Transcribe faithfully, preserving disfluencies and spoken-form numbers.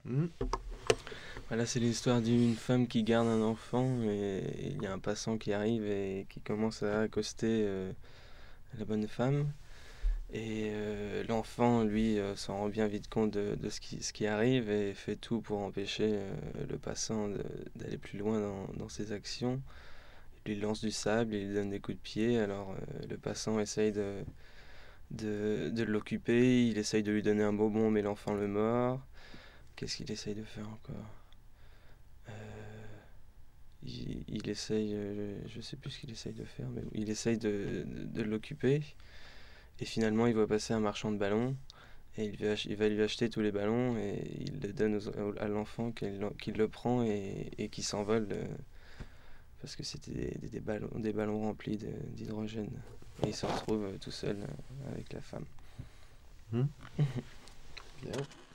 Mmh. Voilà, c'est l'histoire d'une femme qui garde un enfant et il y a un passant qui arrive et qui commence à accoster euh, la bonne femme. Et euh, l'enfant, lui, euh, s'en rend bien vite compte de, de ce qui, ce qui arrive et fait tout pour empêcher euh, le passant de- d'aller plus loin dans, dans ses actions. Il lui lance du sable, il lui donne des coups de pied, alors euh, le passant essaye de, de, de l'occuper, il essaye de lui donner un bonbon, mais l'enfant le mord. Qu'est-ce qu'il essaye de faire encore? Euh, il, il essaye, euh, je sais plus ce qu'il essaye de faire, mais il essaye de, de, de l'occuper. Et finalement, il voit passer un marchand de ballons. Et il, va, il va lui acheter tous les ballons et il le donne aux- à l'enfant qui qui le prend et, et qui s'envole euh, parce que c'était des, des, des ballons, des ballons remplis de- d'hydrogène. Et il se retrouve euh, tout seul euh, avec la femme. Mmh. Bien.